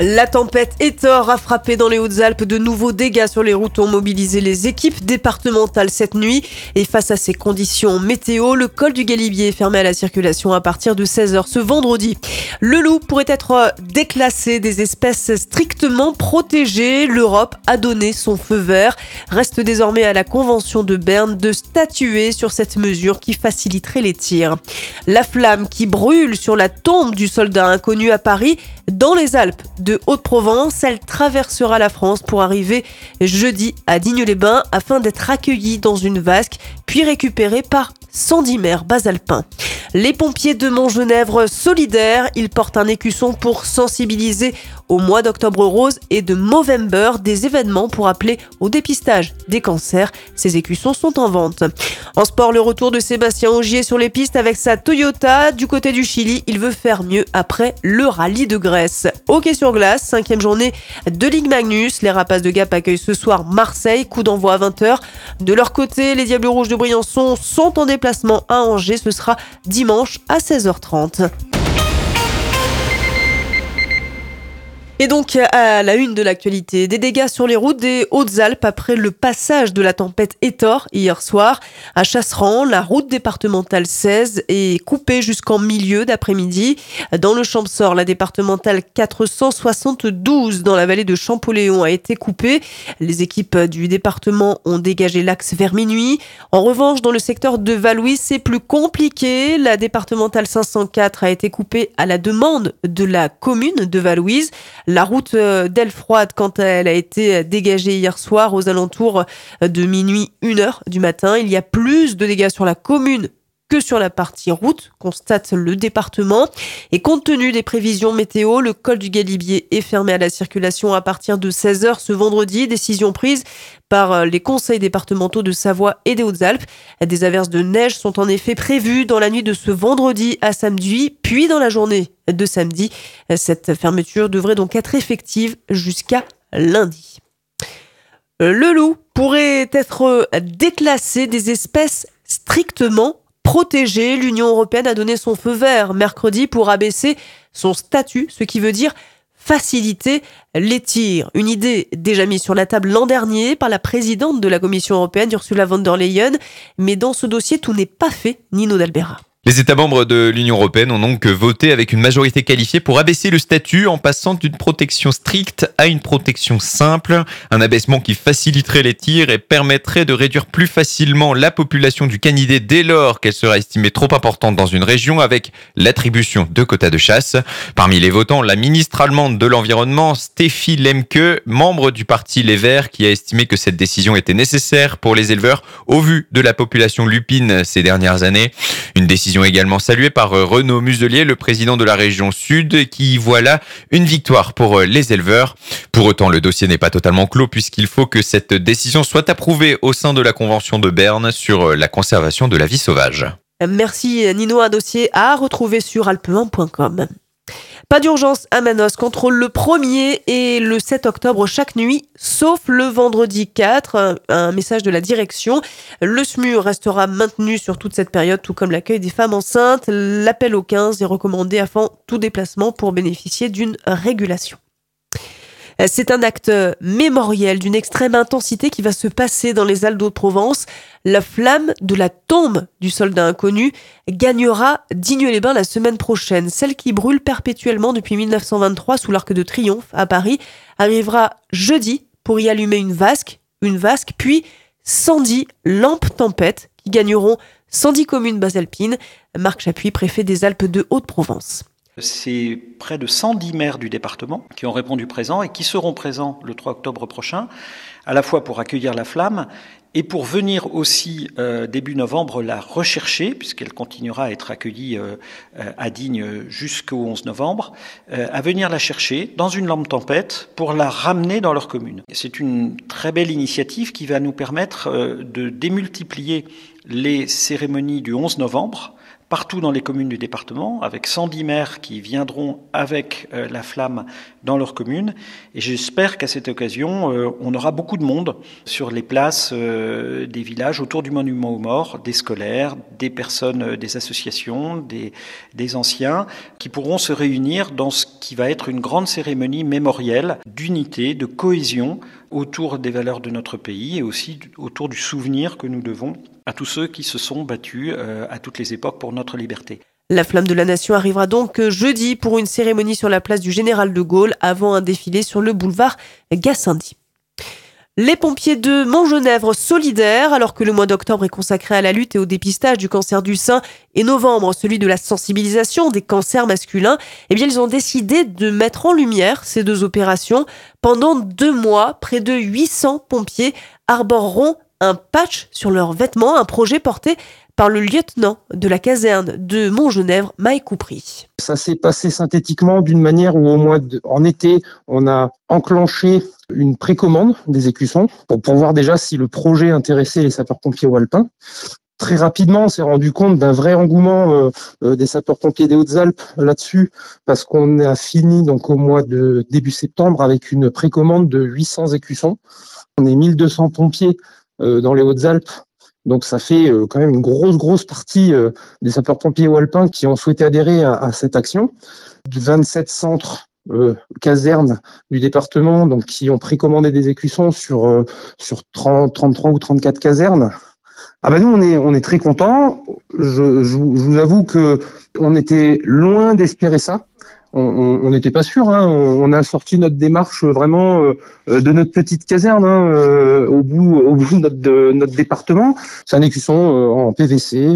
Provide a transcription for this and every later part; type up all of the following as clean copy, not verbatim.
La tempête Hétor a frappé dans les Hautes-Alpes. De nouveaux dégâts sur les routes ont mobilisé les équipes départementales cette nuit. Et face à ces conditions météo, le col du Galibier est fermé à la circulation à partir de 16h ce vendredi. Le loup pourrait être déclassé des espèces strictement protégées. L'Europe a donné son feu vert. Reste désormais à la Convention de Berne de statuer sur cette mesure qui faciliterait les tirs. La flamme qui brûle sur la tombe du soldat inconnu à Paris, dans les Alpes de Haute-Provence, elle traversera la France pour arriver jeudi à Digne-les-Bains afin d'être accueillie dans une vasque, puis récupérée par Sandy Mer Basalpin. Les pompiers de Montgenèvre solidaires, ils portent un écusson pour sensibiliser au mois d'Octobre Rose et de Movember, des événements pour appeler au dépistage des cancers. Ces écussons sont en vente. En sport, le retour de Sébastien Ogier sur les pistes avec sa Toyota. Du côté du Chili, il veut faire mieux après le rallye de Grèce. Hockey sur glace, 5e journée de Ligue Magnus. Les Rapaces de Gap accueillent ce soir Marseille, coup d'envoi à 20h. De leur côté, les Diables Rouges de Briançon sont en déplacement à Angers. Ce sera dimanche à 16h30. Et donc, à la une de l'actualité, des dégâts sur les routes des Hautes-Alpes après le passage de la tempête Hétor hier soir. À Chasseran, la route départementale 16 est coupée jusqu'en milieu d'après-midi. Dans le Champsaur, la départementale 472 dans la vallée de Champoléon a été coupée. Les équipes du département ont dégagé l'axe vers minuit. En revanche, dans le secteur de Vallouis, c'est plus compliqué. La départementale 504 a été coupée à la demande de la commune de Vallouise. La route d'Elfroide, quant à elle, a été dégagée hier soir aux alentours de minuit 1h du matin. Il y a plus de dégâts sur la commune que sur la partie route, constate le département. Et compte tenu des prévisions météo, le col du Galibier est fermé à la circulation à partir de 16h ce vendredi. Décision prise par les conseils départementaux de Savoie et des Hautes-Alpes. Des averses de neige sont en effet prévues dans la nuit de ce vendredi à samedi, puis dans la journée de samedi. Cette fermeture devrait donc être effective jusqu'à lundi. Le loup pourrait être déclassé des espèces strictement protégées. L'Union européenne a donné son feu vert mercredi pour abaisser son statut, ce qui veut dire faciliter les tirs. Une idée déjà mise sur la table l'an dernier par la présidente de la Commission européenne, Ursula von der Leyen. Mais dans ce dossier, tout n'est pas fait, Nino D'Albera. Les États membres de l'Union européenne ont donc voté avec une majorité qualifiée pour abaisser le statut en passant d'une protection stricte à une protection simple. Un abaissement qui faciliterait les tirs et permettrait de réduire plus facilement la population du canidé dès lors qu'elle sera estimée trop importante dans une région avec l'attribution de quotas de chasse. Parmi les votants, la ministre allemande de l'Environnement, Steffi Lemke, membre du parti Les Verts, qui a estimé que cette décision était nécessaire pour les éleveurs au vu de la population lupine ces dernières années. Une décision également saluée par Renaud Muselier, le président de la région Sud, qui voit là une victoire pour les éleveurs. Pour autant, le dossier n'est pas totalement clos puisqu'il faut que cette décision soit approuvée au sein de la Convention de Berne sur la conservation de la vie sauvage. Merci Nino, un dossier à retrouver sur alpe1.com. Pas d'urgence à Manosque entre le 1er et le 7 octobre chaque nuit, sauf le vendredi 4. Un message de la direction. Le SMUR restera maintenu sur toute cette période, tout comme l'accueil des femmes enceintes. L'appel au 15 est recommandé avant tout déplacement pour bénéficier d'une régulation. C'est un acte mémoriel d'une extrême intensité qui va se passer dans les Alpes d'Haute-Provence. La flamme de la tombe du soldat inconnu gagnera Digne-les-Bains la semaine prochaine. Celle qui brûle perpétuellement depuis 1923 sous l'Arc de Triomphe à Paris arrivera jeudi pour y allumer une vasque, puis 110 lampes tempête qui gagneront 110 communes basalpines. Marc Chapuis, préfet des Alpes de Haute-Provence. C'est près de 110 maires du département qui ont répondu présents et qui seront présents le 3 octobre prochain, à la fois pour accueillir la flamme et pour venir aussi début novembre la rechercher, puisqu'elle continuera à être accueillie à Digne jusqu'au 11 novembre, à venir la chercher dans une lampe tempête pour la ramener dans leur commune. C'est une très belle initiative qui va nous permettre de démultiplier les cérémonies du 11 novembre partout dans les communes du département, avec 110 maires qui viendront avec la flamme dans leur commune. Et j'espère qu'à cette occasion, on aura beaucoup de monde sur les places des villages autour du monument aux morts, des scolaires, des personnes, des associations, des anciens, qui pourront se réunir dans ce qui va être une grande cérémonie mémorielle d'unité, de cohésion autour des valeurs de notre pays et aussi autour du souvenir que nous devons à tous ceux qui se sont battus à toutes les époques pour notre liberté. La flamme de la nation arrivera donc jeudi pour une cérémonie sur la place du Général de Gaulle avant un défilé sur le boulevard Gassendi. Les pompiers de Montgenèvre solidaires, alors que le mois d'octobre est consacré à la lutte et au dépistage du cancer du sein et novembre, celui de la sensibilisation des cancers masculins, ils ont décidé de mettre en lumière ces deux opérations. Pendant 2 mois, près de 800 pompiers arboreront un patch sur leurs vêtements, un projet porté par le lieutenant de la caserne de Montgenèvre, Mike Coupry. Ça s'est passé synthétiquement d'une manière où en été, on a enclenché une précommande des écussons pour voir déjà si le projet intéressait les sapeurs-pompiers wallpins. Très rapidement, on s'est rendu compte d'un vrai engouement des sapeurs-pompiers des Hautes-Alpes là-dessus, parce qu'on a fini donc au mois de début septembre avec une précommande de 800 écussons. On est 1200 pompiers dans les Hautes-Alpes. Donc ça fait quand même une grosse partie des sapeurs-pompiers wallpins qui ont souhaité adhérer à cette action. 27 centres casernes du département donc qui ont précommandé des écussons sur 33 ou 34 casernes. Nous on est très contents. Je vous avoue que on était loin d'espérer ça. On n'était pas sûr. On a sorti notre démarche vraiment de notre petite caserne au bout de notre département. C'est un écusson en PVC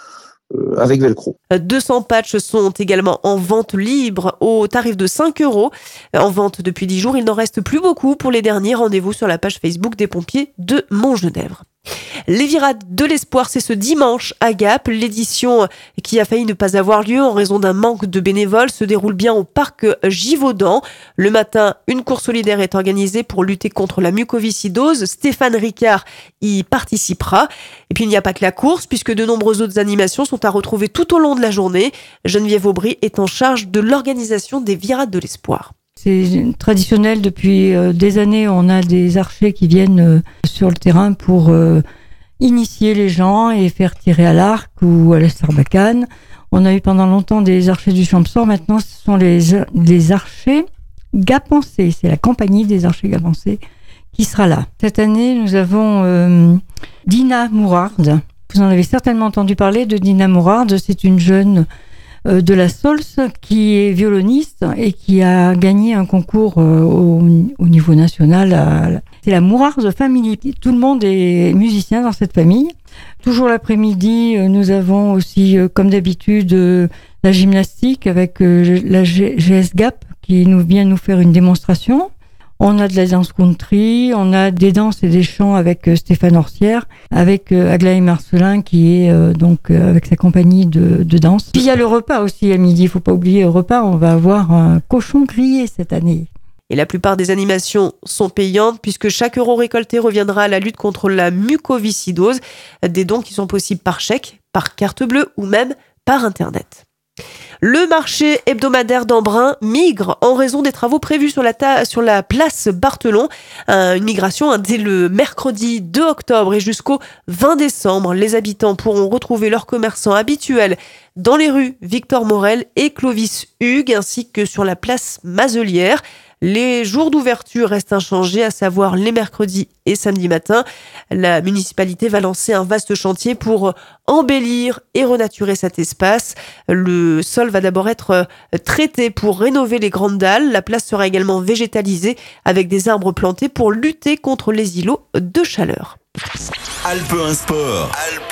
avec velcro. 200 patchs sont également en vente libre au tarif de 5 €. En vente depuis 10 jours, il n'en reste plus beaucoup pour les derniers. Rendez-vous sur la page Facebook des pompiers de Montgenèvre. Les Virades de l'Espoir, c'est ce dimanche à Gap. L'édition qui a failli ne pas avoir lieu en raison d'un manque de bénévoles se déroule bien au parc Givaudan. Le matin, une course solidaire est organisée pour lutter contre la mucoviscidose. Stéphane Ricard y participera. Et puis il n'y a pas que la course puisque de nombreuses autres animations sont à retrouver tout au long de la journée. Geneviève Aubry est en charge de l'organisation des Virades de l'Espoir. C'est traditionnel depuis des années. On a des archers qui viennent sur le terrain pour initier les gens et faire tirer à l'arc ou à la sarbacane. On a eu pendant longtemps des archers du Champsor. Maintenant, ce sont les archers gapençais. C'est la compagnie des archers gapençais qui sera là. Cette année, nous avons Dina Mourard. Vous en avez certainement entendu parler de Dina Mourard. C'est une jeune de la Sols qui est violoniste et qui a gagné un concours au niveau national. C'est la Mourard Family. Tout le monde est musicien dans cette famille. Toujours l'après-midi, nous avons aussi, comme d'habitude, la gymnastique avec la GS Gap qui vient nous faire une démonstration. On a de la danse country, on a des danses et des chants avec Stéphane Orsière, avec Aglaé Marcelin qui est avec sa compagnie de danse. Puis il y a le repas aussi à midi, il faut pas oublier le repas, on va avoir un cochon grillé cette année. Et la plupart des animations sont payantes puisque chaque euro récolté reviendra à la lutte contre la mucoviscidose. Des dons qui sont possibles par chèque, par carte bleue ou même par Internet. Le marché hebdomadaire d'Embrun migre en raison des travaux prévus sur la place Barthelon. Une migration dès le mercredi 2 octobre et jusqu'au 20 décembre. Les habitants pourront retrouver leurs commerçants habituels dans les rues Victor Morel et Clovis Hugues ainsi que sur la place Mazelière. Les jours d'ouverture restent inchangés, à savoir les mercredis et samedis matins. La municipalité va lancer un vaste chantier pour embellir et renaturer cet espace. Le sol va d'abord être traité pour rénover les grandes dalles. La place sera également végétalisée avec des arbres plantés pour lutter contre les îlots de chaleur. Alpe 1 Sport.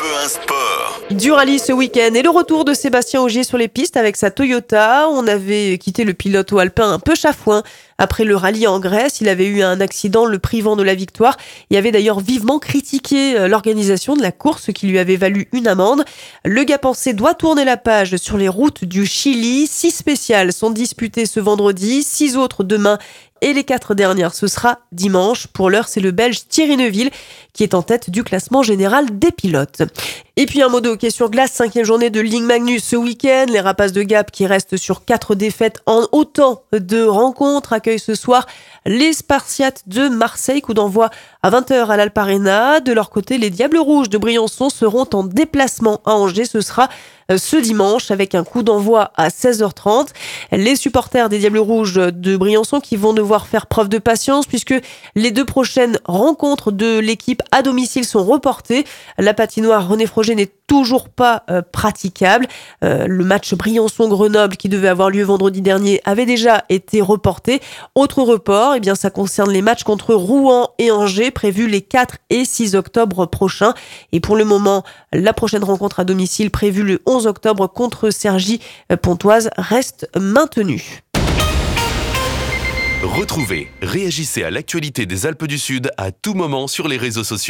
Du rallye ce week-end et le retour de Sébastien Ogier sur les pistes avec sa Toyota. On avait quitté le pilote alpin un peu chafouin après le rallye en Grèce. Il avait eu un accident le privant de la victoire. Il avait d'ailleurs vivement critiqué l'organisation de la course qui lui avait valu une amende. Le Gapençais doit tourner la page sur les routes du Chili. 6 spéciales sont disputées ce vendredi, 6 autres demain et les 4 dernières ce sera dimanche. Pour l'heure, c'est le Belge Thierry Neuville qui est en tête du classement. classement général des pilotes. Et puis un mot de hockey sur glace, 5e journée de Ligue Magnus ce week-end. Les Rapaces de Gap, qui restent sur 4 défaites en autant de rencontres, accueillent ce soir les Spartiates de Marseille. Coup d'envoi à 20h à l'Alp Arena. De leur côté, les Diables Rouges de Briançon seront en déplacement à Angers. Ce sera ce dimanche avec un coup d'envoi à 16h30. Les supporters des Diables Rouges de Briançon qui vont devoir faire preuve de patience puisque les 2 prochaines rencontres de l'équipe à domicile sont reportées. La patinoire René Froger n'est toujours pas praticable. Le match Briançon-Grenoble qui devait avoir lieu vendredi dernier avait déjà été reporté. Autre report, ça concerne les matchs contre Rouen et Angers prévus les 4 et 6 octobre prochains. Et pour le moment, la prochaine rencontre à domicile prévue le 11 octobre contre Cergy-Pontoise reste maintenue. Retrouvez, réagissez à l'actualité des Alpes du Sud à tout moment sur les réseaux sociaux.